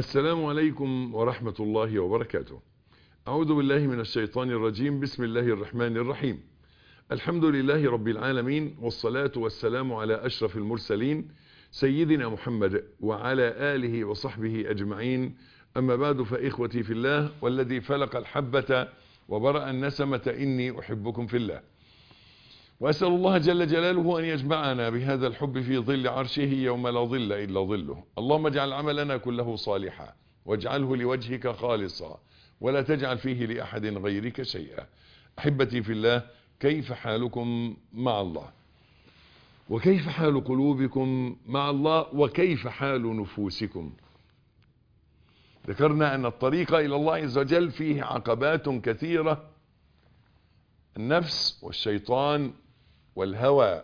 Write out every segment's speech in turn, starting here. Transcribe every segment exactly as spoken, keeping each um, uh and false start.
السلام عليكم ورحمة الله وبركاته. أعوذ بالله من الشيطان الرجيم. بسم الله الرحمن الرحيم. الحمد لله رب العالمين، والصلاة والسلام على أشرف المرسلين سيدنا محمد وعلى آله وصحبه أجمعين. أما بعد، فإخوتي في الله والذي فلق الحبة وبرأ النسمة إني أحبكم في الله، وأسأل الله جل جلاله أن يجمعنا بهذا الحب في ظل عرشه يوم لا ظل إلا ظله. اللهم اجعل عملنا كله صالحا واجعله لوجهك خالصا ولا تجعل فيه لأحد غيرك شيئا. أحبتي في الله، كيف حالكم مع الله؟ وكيف حال قلوبكم مع الله؟ وكيف حال نفوسكم؟ ذكرنا أن الطريق إلى الله عز وجل فيه عقبات كثيرة: النفس والشيطان والهوى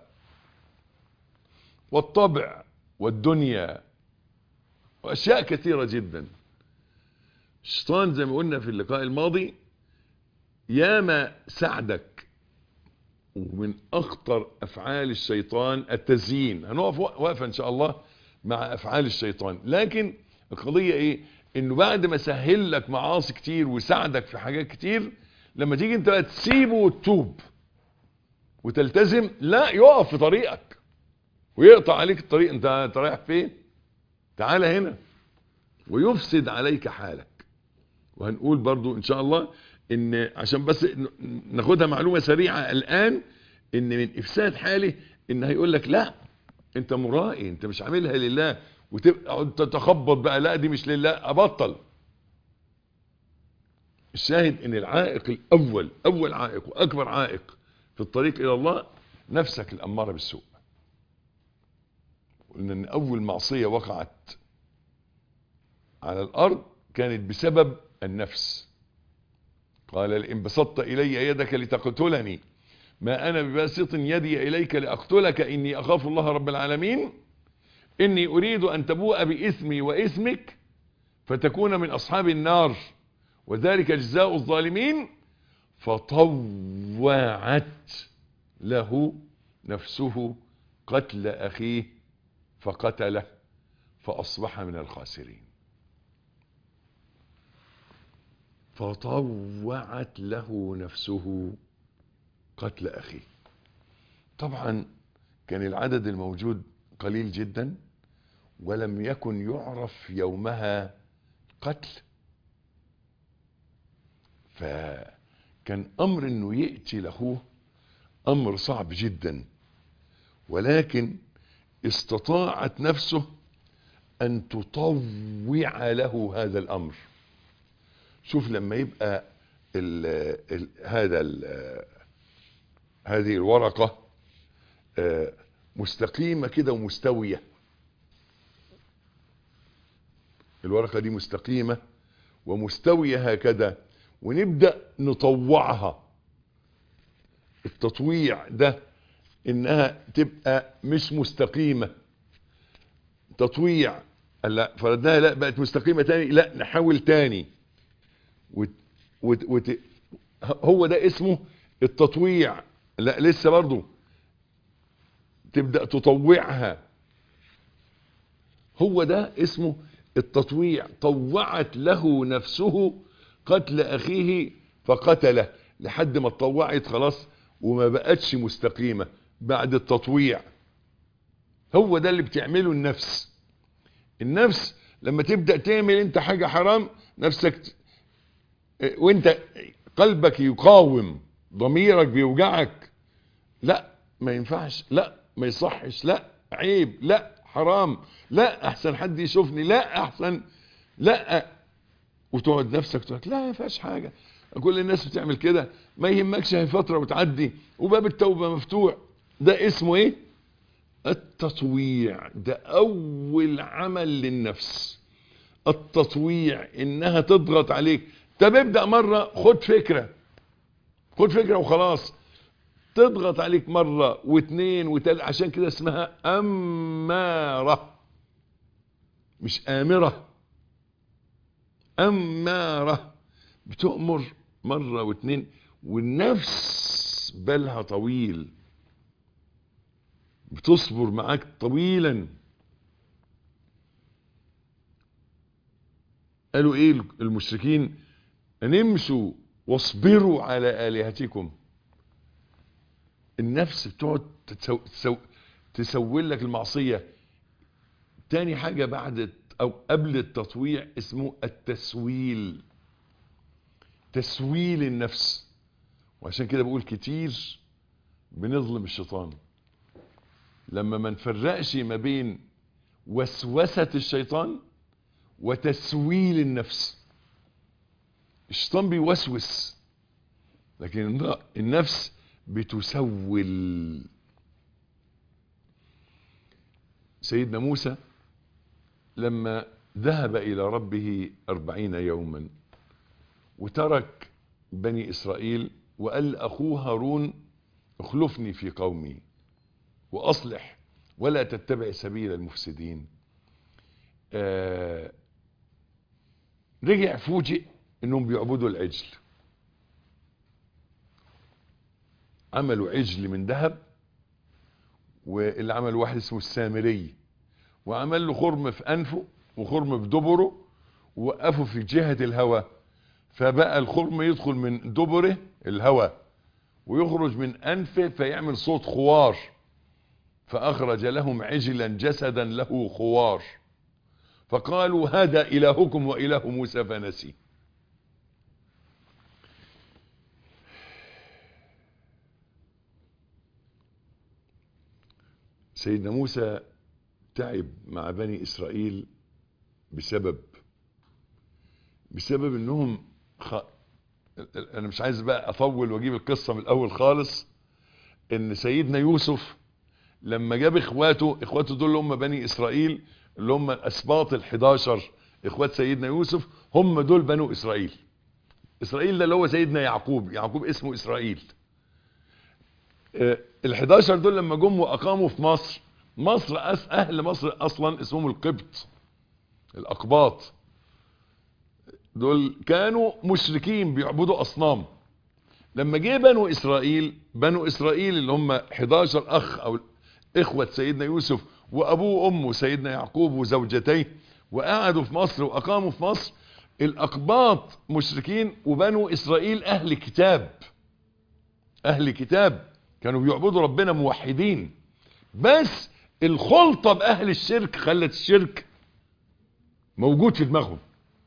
والطبع والدنيا وأشياء كثيرة جدا. الشيطان زي ما قلنا في اللقاء الماضي ياما ساعدك، ومن أخطر أفعال الشيطان التزيين. هنقف وقفة إن شاء الله مع أفعال الشيطان، لكن القضية إيه؟ إنه بعد ما سهل لك معاصي كتير وساعدك في حاجات كتير، لما تيجي أنت بقى تسيبه وتتوب وتلتزم، لا، يقف في طريقك ويقطع عليك الطريق. أنت أنت رايح فين؟ تعال هنا، ويفسد عليك حالك. وهنقول برضو إن شاء الله إن عشان بس ناخدها معلومة سريعة الآن، إن من إفساد حاله إن هيقول لك لا أنت مرائي، أنت مش عاملها لله، وتبقى تتخبط بقى، لا دي مش لله، أبطل. الشاهد إن العائق الأول، أول عائق وأكبر عائق في الطريق إلى الله نفسك الأمارة بالسوء. قلنا إن أول معصية وقعت على الأرض كانت بسبب النفس. قال: لئن بسطت إلي يدك لتقتلني ما أنا بباسط يدي إليك لأقتلك إني أخاف الله رب العالمين إني أريد أن تبوء بإثمي وإثمك فتكون من أصحاب النار وذلك جزاء الظالمين. فطوعت له نفسه قتل أخيه فقتله فأصبح من الخاسرين. فطوعت له نفسه قتل أخيه. طبعا كان العدد الموجود قليل جدا، ولم يكن يعرف يومها قتل، فكان أمر أنه يقتل أخوه أمر صعب جدا، ولكن استطاعت نفسه أن تطوع له هذا الأمر. شوف لما يبقى ال ال هذا ال هذه الورقة مستقيمة كده ومستوية، الورقة دي مستقيمة ومستوية هكذا، ونبدأ نطوعها. التطويع ده إنها تبقى مش مستقيمة، تطويع، لا فردناها، لا بقت مستقيمة تاني، لا نحاول تاني، وت وت وت هو ده اسمه التطويع. لا لسه برضو تبدأ تطوعها، هو ده اسمه التطويع. طوعت له نفسه قتل أخيه فقتله، لحد ما اتطوعت خلاص وما بقتش مستقيمة بعد التطويع. هو ده اللي بتعمله النفس. النفس لما تبدأ تعمل انت حاجة حرام، نفسك وانت قلبك يقاوم، ضميرك بيوجعك، لا ما ينفعش، لا ما يصحش، لا عيب، لا حرام، لا احسن حد يشوفني، لا احسن، لا، وتقعد نفسك تقول لا ما فيهاش حاجه، كل الناس بتعمل كده، ما يهمكش، هي فتره وتعدي وباب التوبه مفتوح. ده اسمه ايه؟ التطويع. ده اول عمل للنفس، التطويع، انها تضغط عليك. طب ابدأ مرة، خد فكرة، خد فكرة وخلاص، تضغط عليك مرة واثنين وثلاث، عشان كده اسمها أمارة مش آمرة. أمارة بتؤمر مرة واثنين، والنفس بالها طويل، بتصبر معاك طويلا. قالوا ايه المشركين؟ ان امشوا واصبروا على آلهتكم. النفس بتقعد تسو... تسو... تسول لك المعصية. تاني حاجة بعد او قبل التطويع اسمه التسويل، تسويل النفس. وعشان كده بقول كتير بنظلم الشيطان لما ما نفرقش ما بين وسوسة الشيطان وتسويل النفس. الشيطان بيوسوس لكن النفس بتسول. سيدنا موسى لما ذهب إلى ربه أربعين يوما وترك بني إسرائيل وقال أخوه هارون اخلفني في قومي وأصلح ولا تتبع سبيل المفسدين، آه رجع فوجئ انهم بيعبدوا العجل. عملوا عجل من ذهب، واللي عمل واحد اسمه السامري وعمل له خرم في انفه وخرم في دبره ووقفه في جهة الهواء، فبقى الخرم يدخل من دبره الهواء ويخرج من انفه فيعمل صوت خوار، فاخرج لهم عجلا جسدا له خوار فقالوا هذا الهكم واله موسى فنسي. سيدنا موسى تعب مع بني اسرائيل بسبب بسبب انهم خ... انا مش عايز بقى اطول واجيب القصة من الاول خالص. ان سيدنا يوسف لما جاب اخواته اخواته دول اللي هم بني اسرائيل اللي هم الاسباط الحداشر اخوات سيدنا يوسف، هم دول بنو اسرائيل. اسرائيل ده اللي هو سيدنا يعقوب، يعقوب اسمه اسرائيل. اه الحداشر دول لما جم واقاموا في مصر، مصر أس اهل مصر اصلا اسمهم القبط، الاقباط. دول كانوا مشركين بيعبدوا اصنام. لما جه بنو اسرائيل، بنو اسرائيل اللي هم حداشر اخ او اخوة سيدنا يوسف وابوه وامه سيدنا يعقوب وزوجتيه، وقعدوا في مصر واقاموا في مصر. الاقباط مشركين وبنو اسرائيل اهل كتاب، اهل كتاب كانوا بيعبدوا ربنا موحدين، بس الخلطة باهل الشرك خلت الشرك موجود في دماغهم.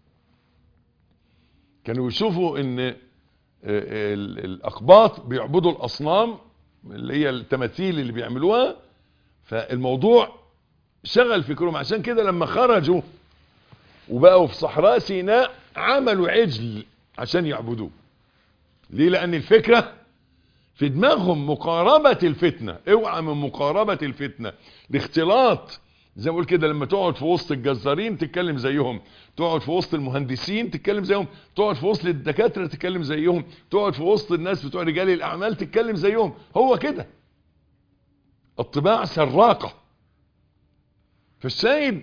كانوا يشوفوا ان الاقباط بيعبدوا الاصنام اللي هي التماثيل اللي بيعملوها، فالموضوع شغل فكرهم. عشان كده لما خرجوا وبقوا في صحراء سيناء عملوا عجل عشان يعبدوه. ليه؟ لان الفكرة في دماغهم مقاربة الفتنة. اوعى من مقاربة الفتنة الاختلاط. زي ما بقول كده، لما تقعد في وسط الجزارين تتكلم زيهم، تقعد في وسط المهندسين تتكلم زيهم، تقعد في وسط الدكاترة تتكلم زيهم، تقعد في وسط الناس بتوع رجال الاعمال تتكلم زيهم. هو كده الطباع سراقة. فالشاهد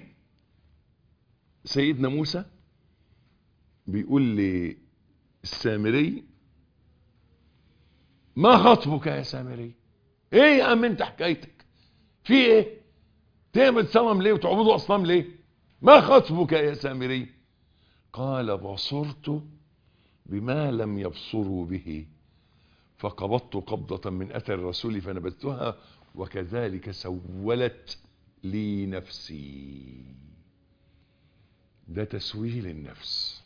سيدنا موسى بيقول لي السامري ما خطبك يا سامري؟ ايه يا عم انت حكايتك في ايه؟ تعمل صنم ليه وتعبدوا اصنام ليه؟ ما خطبك يا سامري؟ قال بصرت بما لم يبصروا به فقبضت قبضة من اثر الرسول فنبذتها وكذلك سولت لي نفسي. ده تسويل النفس.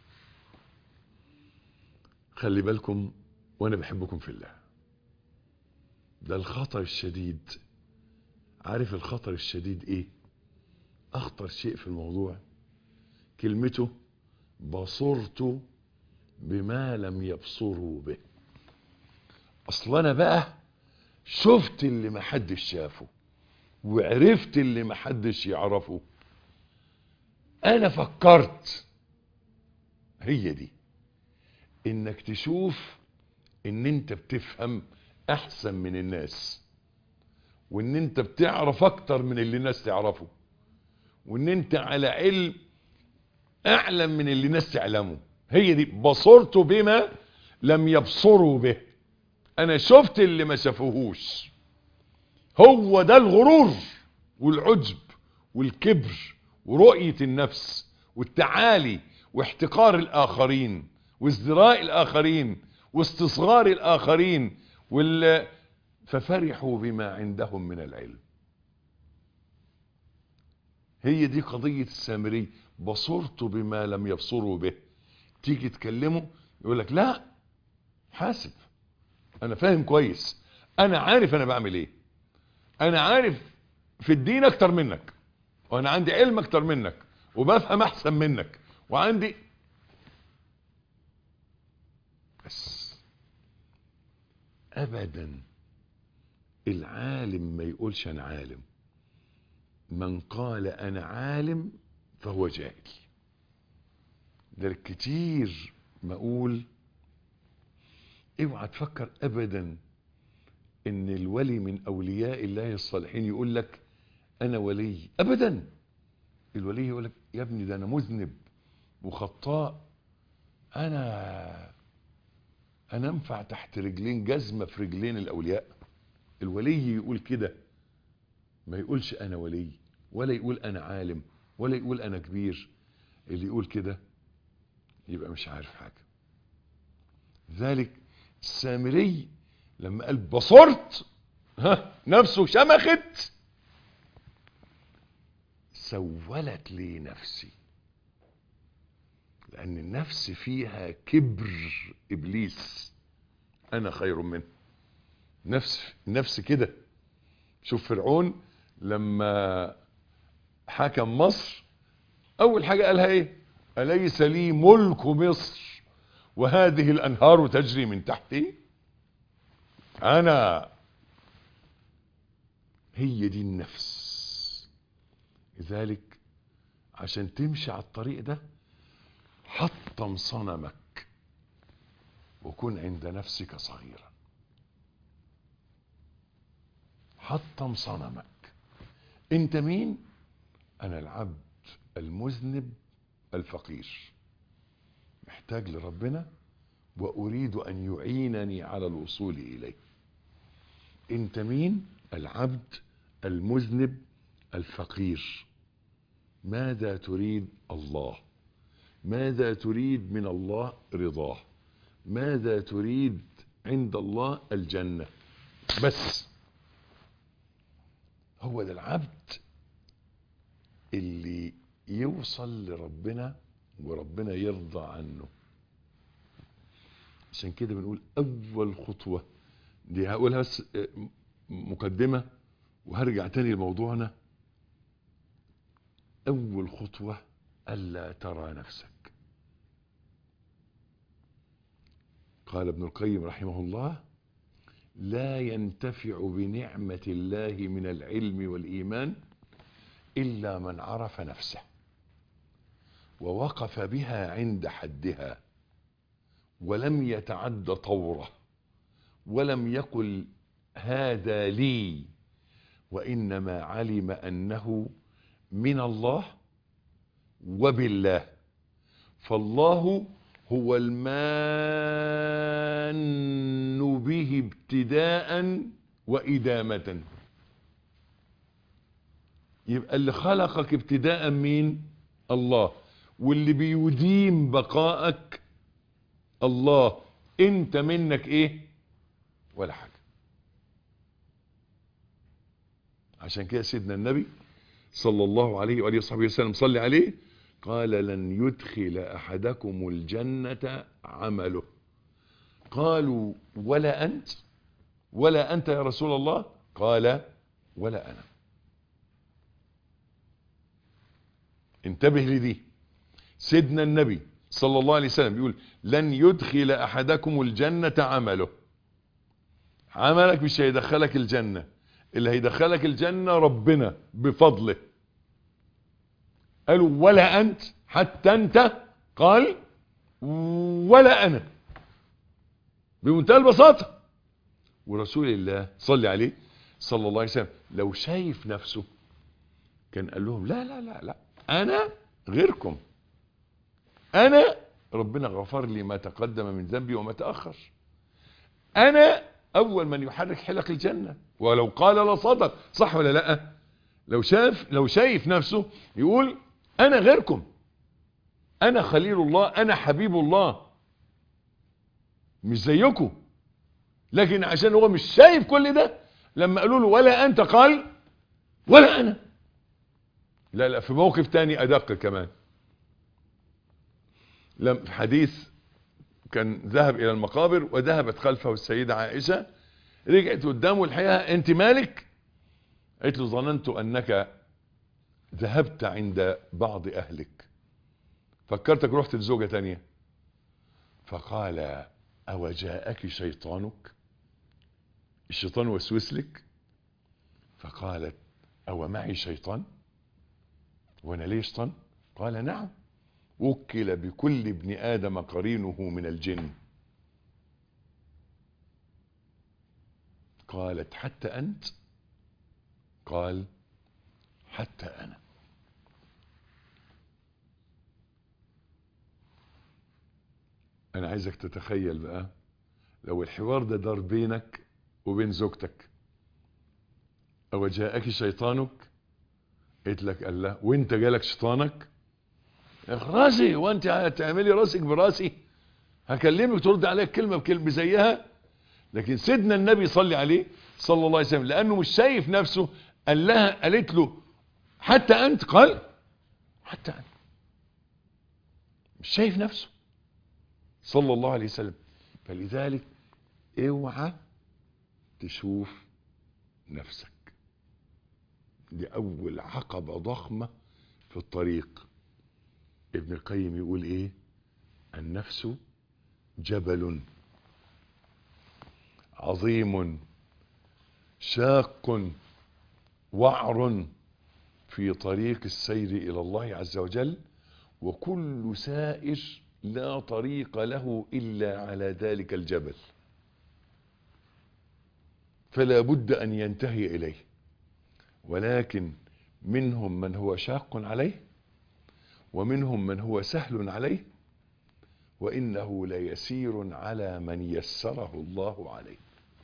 خلي بالكم وانا بحبكم في الله. ده الخطر الشديد. عارف الخطر الشديد ايه؟ اخطر شيء في الموضوع كلمته بصرت بما لم يبصروا به. اصل انا بقى شفت اللي محدش شافه وعرفت اللي محدش يعرفه. انا فكرت هي دي، انك تشوف ان انت بتفهم احسن من الناس، وان انت بتعرف اكتر من اللي الناس تعرفه، وان انت على علم اعلم من اللي الناس تعلمه. هي دي بصرت بما لم يبصروا به. انا شفت اللي ما شافوهوش. هو ده الغرور والعجب والكبر ورؤية النفس والتعالي واحتقار الآخرين وازدراء الآخرين واستصغار الآخرين وال... ففرحوا بما عندهم من العلم. هي دي قضية السامري، بصرت بما لم يبصروا به. تيجي تكلمه يقول لك لا، حاسب، انا فاهم كويس، انا عارف انا بعمل ايه، انا عارف في الدين اكتر منك، وانا عندي علم اكتر منك، وبفهم احسن منك، وعندي بس. ابدا العالم ما يقولش انا عالم، من قال انا عالم فهو جاهل. ده كتير ما اقول اوعى تفكر ابدا ان الولي من اولياء الله الصالحين يقول لك انا ولي، ابدا. الولي يقول لك يا ابني ده انا مذنب وخطاء، انا انا انفع تحت رجلين جزمة في رجلين الاولياء. الولي يقول كده، ما يقولش انا ولي، ولا يقول انا عالم، ولا يقول انا كبير. اللي يقول كده يبقى مش عارف حاجة. ذلك السامري لما قال بصرت، ها نفسه شمخت، سولت لي نفسي، لأن النفس فيها كبر إبليس، أنا خير منه. نفس نفس كده. شوف فرعون لما حكم مصر أول حاجة قالها إيه؟ أليس لي ملك مصر وهذه الأنهار تجري من تحتي؟ أنا. هي دي النفس. لذلك عشان تمشي على الطريق ده حطم صنمك وكن عند نفسك صغيرا. حطم صنمك. انت مين؟ انا العبد المذنب الفقير، محتاج لربنا واريد ان يعينني على الوصول اليه. انت مين؟ العبد المذنب الفقير. ماذا تريد؟ الله. ماذا تريد من الله؟ رضاه. ماذا تريد عند الله؟ الجنة. بس هو ده العبد اللي يوصل لربنا وربنا يرضى عنه. عشان كده بنقول اول خطوة دي، هقولها بس مقدمة وهرجع تاني لموضوعنا. اول خطوة الا ترى نفسك. قال ابن القيم رحمه الله: لا ينتفع بنعمة الله من العلم والإيمان إلا من عرف نفسه ووقف بها عند حدها ولم يتعد طوره ولم يقل هذا لي، وإنما علم أنه من الله وبالله. فالله هو المان به ابتداء وإدامة. يبقى اللي خلقك ابتداء مين؟ الله. واللي بيديم بقائك الله. انت منك ايه؟ ولا حاجة. عشان كده سيدنا النبي صلى الله عليه وآله وصحبه وسلم صلي عليه قال: لن يدخل أحدكم الجنة عمله. قالوا: ولا أنت؟ ولا أنت يا رسول الله؟ قال: ولا أنا. انتبه لدي. سيدنا النبي صلى الله عليه وسلم يقول: لن يدخل أحدكم الجنة عمله. عملك مش هيدخلك الجنة، اللي هيدخلك الجنة ربنا بفضله. قالوا: ولا أنت؟ حتى أنت؟ قال: ولا أنا. بمنتهى البساطة. ورسول الله صلى عليه صلى الله عليه وسلم لو شايف نفسه كان قال لهم: لا لا لا لا، أنا غيركم. أنا ربنا غفر لي ما تقدم من ذنبي وما تأخر. أنا أول من يحرك حلق الجنة. ولو قال لصدق. صح ولا لا؟ لو شاف لو شايف نفسه يقول: أنا غيركم، انا خليل الله، انا حبيب الله، مش زيكم. لكن عشان هو مش شايف كل ده، لما قالوا له ولا انت قال ولا انا. لا لا، في موقف تاني ادق كمان. لم في حديث كان ذهب الى المقابر وذهبت خلفه السيدة عائشة، رجعت قدامه الحقيقة انت مالك؟ قالت له ظننت انك ذهبت عند بعض اهلك، فكرتك رحت لزوجة تانية. فقال او جاءك شيطانك؟ الشيطان وسوس لك؟ فقالت او معي شيطان؟ وانا ليه شيطان؟ قال نعم، وكل بكل ابن ادم قرينه من الجن. قالت حتى انت؟ قال حتى انا. انا عايزك تتخيل بقى لو الحوار ده دار بينك وبين زوجتك، او جاءك شيطانك، قلت لك قال لا وانت جالك شيطانك؟ راسي وانت هتعملي راسك براسي؟ هكلمك ترد عليك كلمة بكلمة زيها. لكن سيدنا النبي صلى عليه صلى الله عليه وسلم لانه مش شايف نفسه، قال لها قالت له حتى انت؟ قال حتى انا. مش شايف نفسه صلى الله عليه وسلم. فلذلك اوعى تشوف نفسك. دي اول عقبة ضخمة في الطريق. ابن القيم يقول ايه؟ النفس جبل عظيم شاق وعر في طريق السير الى الله عز وجل، وكل سائر لا طريق له الا على ذلك الجبل، فلا بد ان ينتهي اليه. ولكن منهم من هو شاق عليه، ومنهم من هو سهل عليه، وانه ليسير على من يسره الله عليه.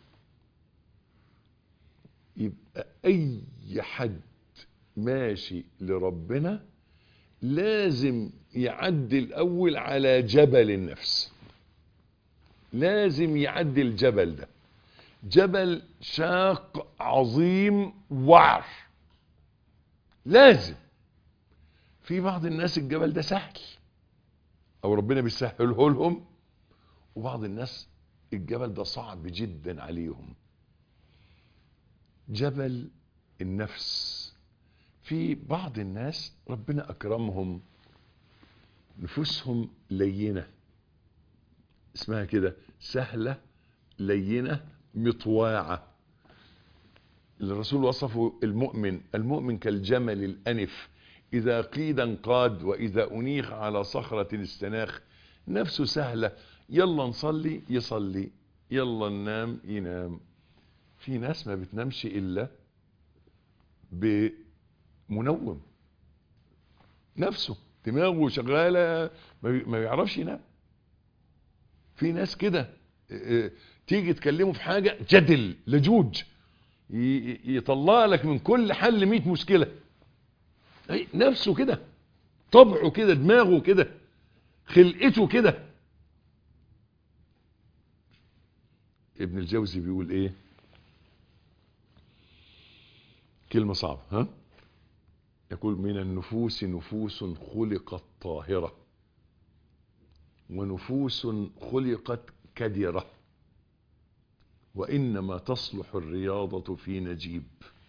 يبقى اي حد ماشي لربنا لازم يعدي الاول على جبل النفس، لازم يعدي الجبل ده. جبل شاق عظيم وعر. لازم. في بعض الناس الجبل ده سهل او ربنا بيسهله لهم، وبعض الناس الجبل ده صعب جدا عليهم. جبل النفس، في بعض الناس ربنا اكرمهم نفوسهم لينة، اسمها كده سهلة لينة مطواعة. الرسول وصفه المؤمن، المؤمن كالجمل الأنف إذا قيد انقاد وإذا أنيخ على صخرة استناخ. نفسه سهلة، يلا نصلي يصلي، يلا ننام ينام. في ناس ما بتنامش إلا بمنوم، نفسه دماغه شغالة ما بيعرفش ينام. في ناس كده تيجي تكلمه في حاجة جدل لجوج، يطلع لك من كل حل مئة مشكلة. نفسه كده، طبعه كده، دماغه كده، خلقته كده. ابن الجوزي بيقول ايه؟ كلمة صعبة، ها؟ يقول من النفوس نفوس خلقت طاهرة، ونفوس خلقت كدرة، وإنما تصلح الرياضة في نجيب.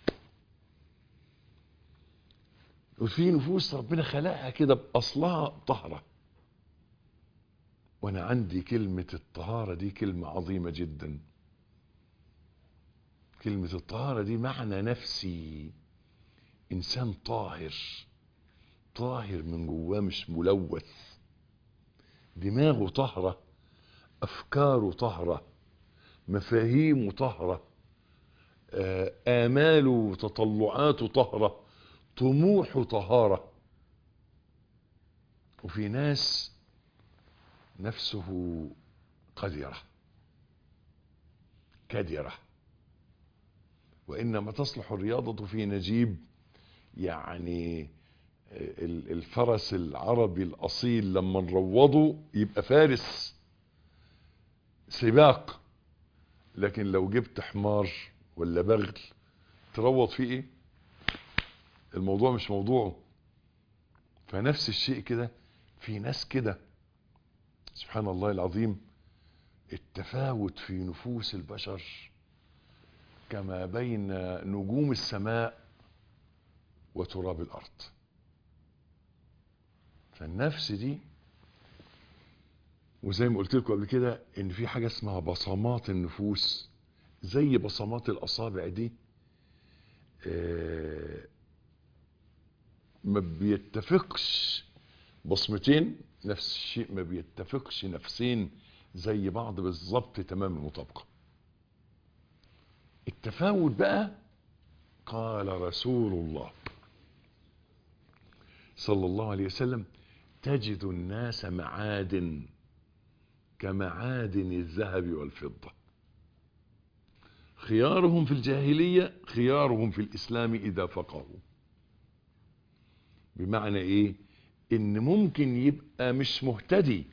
وفي نفوس ربنا خلقها كده بأصلها طهرة. وانا عندي كلمة الطهارة دي كلمة عظيمة جدا. كلمة الطهارة دي معنى نفسي، انسان طاهر، طاهر من جواه مش ملوث، دماغه طهرة، افكاره طهرة، مفاهيمه طهرة، آماله وتطلعاته طهرة، طموحه طهارة. وفي ناس نفسه قذرة كدرة، وإنما تصلح الرياضة في نجيب. يعني الفرس العربي الأصيل لما نروضه يبقى فارس سباق، لكن لو جبت حمار ولا بغل تروض فيه ايه؟ الموضوع مش موضوعه. فنفس الشيء كده في ناس كده سبحان الله العظيم، التفاوت في نفوس البشر كما بين نجوم السماء وتراب الأرض. فالنفس دي، وزي ما قلت لكم قبل كده ان في حاجة اسمها بصمات النفوس، زي بصمات الأصابع دي آه ما بيتفقش بصمتين نفس الشيء، ما بيتفقش نفسين زي بعض بالظبط تمام المطابقة. التفاوت بقى قال رسول الله صلى الله عليه وسلم: تجد الناس معادن كمعادن الذهب والفضة، خيارهم في الجاهلية خيارهم في الإسلام إذا فقهوا. بمعنى إيه؟ إن ممكن يبقى مش مهتدي،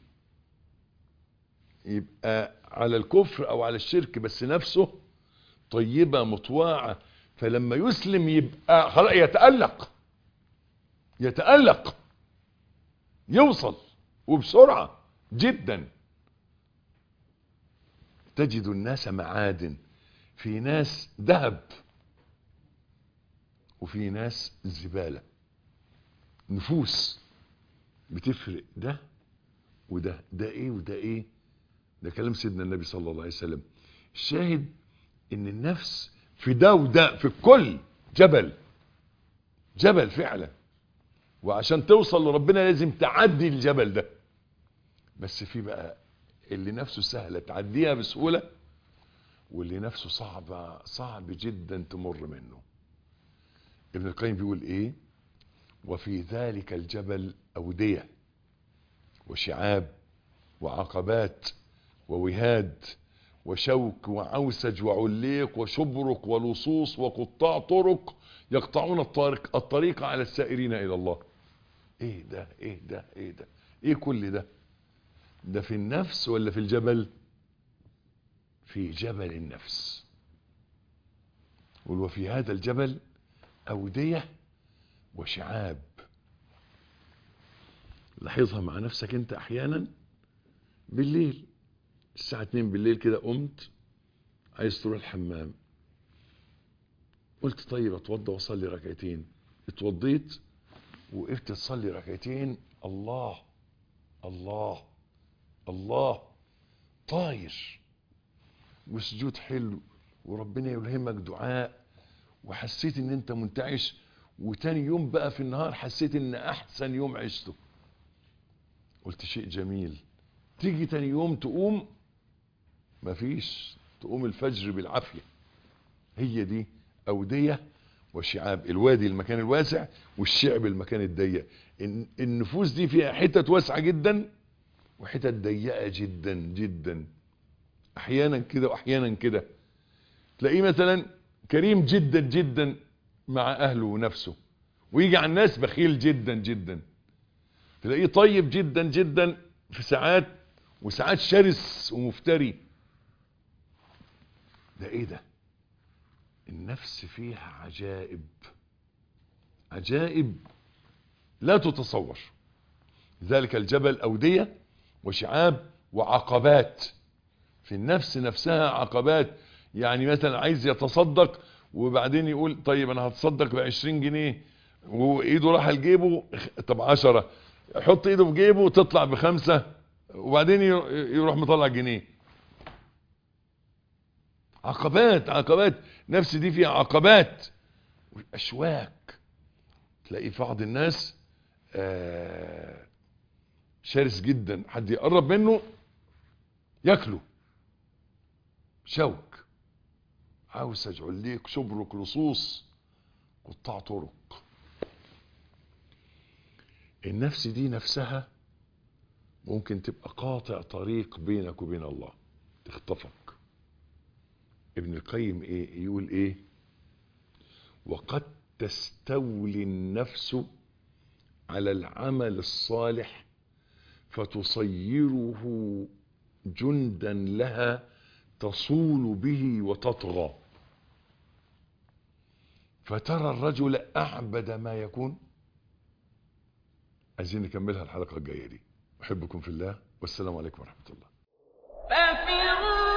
يبقى على الكفر أو على الشرك، بس نفسه طيبة مطواعة، فلما يسلم يبقى خلاص يتألق يتألق يوصل وبسرعة جدا. تجد الناس معادن، في ناس ذهب وفي ناس زبالة. نفوس بتفرق، ده وده، ده ايه وده ايه. ده كلام سيدنا النبي صلى الله عليه وسلم. الشاهد ان النفس في ده وده في الكل جبل جبل فعلا، وعشان توصل لربنا لازم تعدي الجبل ده. بس في بقى اللي نفسه سهلة تعديها بسهولة، واللي نفسه صعبة صعب جدا تمر منه. ابن القيم بيقول ايه؟ وفي ذلك الجبل أودية وشعاب وعقبات ووهاد وشوك وعوسج وعليق وشبرك ولصوص وقطاع طرق يقطعون الطريق, الطريق على السائرين إلى الله. ايه ده ايه ده ايه ده ايه كل ده؟ ده في النفس ولا في الجبل؟ في جبل النفس. وفي هذا الجبل أودية وشعاب. لاحظها مع نفسك انت احيانا بالليل الساعة اتنين بالليل كده قمت عايز تروح الحمام، قلت طيب اتوضى واصلي ركعتين. اتوضيت وقفت تصلي ركعتين، الله الله الله، طاير وسجود حلو وربنا يلهمك دعاء، وحسيت ان انت منتعش. وتاني يوم بقى في النهار حسيت ان احسن يوم عشته. قلت شيء جميل. تيجي تاني يوم تقوم مفيش، تقوم الفجر بالعافية. هي دي أودية وشعاب. الوادي المكان الواسع والشعب المكان الضيق. النفوس دي فيها حتت واسعة جدا وحتت ضيقة جدا جدا، احيانا كده واحيانا كده. تلاقيه مثلا كريم جدا جدا مع اهله ونفسه، ويجي على الناس بخيل جدا جدا. تلاقيه طيب جدا جدا في ساعات، وساعات شرس ومفتري. ده ايه ده؟ النفس فيها عجائب عجائب لا تتصور. ذلك الجبل أودية وشعاب وعقبات. في النفس نفسها عقبات. يعني مثلا عايز يتصدق وبعدين يقول طيب انا هتصدق بعشرين جنيه، وايده راح لجيبه، طب عشرة، يحط ايده في جيبه تطلع بخمسة، وبعدين يروح مطلع جنيه. عقبات عقبات. نفس دي فيها عقبات واشواك. تلاقي في بعض الناس آه شرس جدا، حد يقرب منه ياكله. شوك، عوسج، عليق، شبرك، لصوص، قطاع طرق. النفس دي نفسها ممكن تبقى قاطع طريق بينك وبين الله، تخطفك. ابن القيم ايه يقول ايه؟ وقد تستولي النفس على العمل الصالح فتصيره جندا لها تصول به وتطغى، فترى الرجل أعبد ما يكون. عايزين نكملها الحلقة الجاية دي. أحبكم في الله، والسلام عليكم ورحمة الله.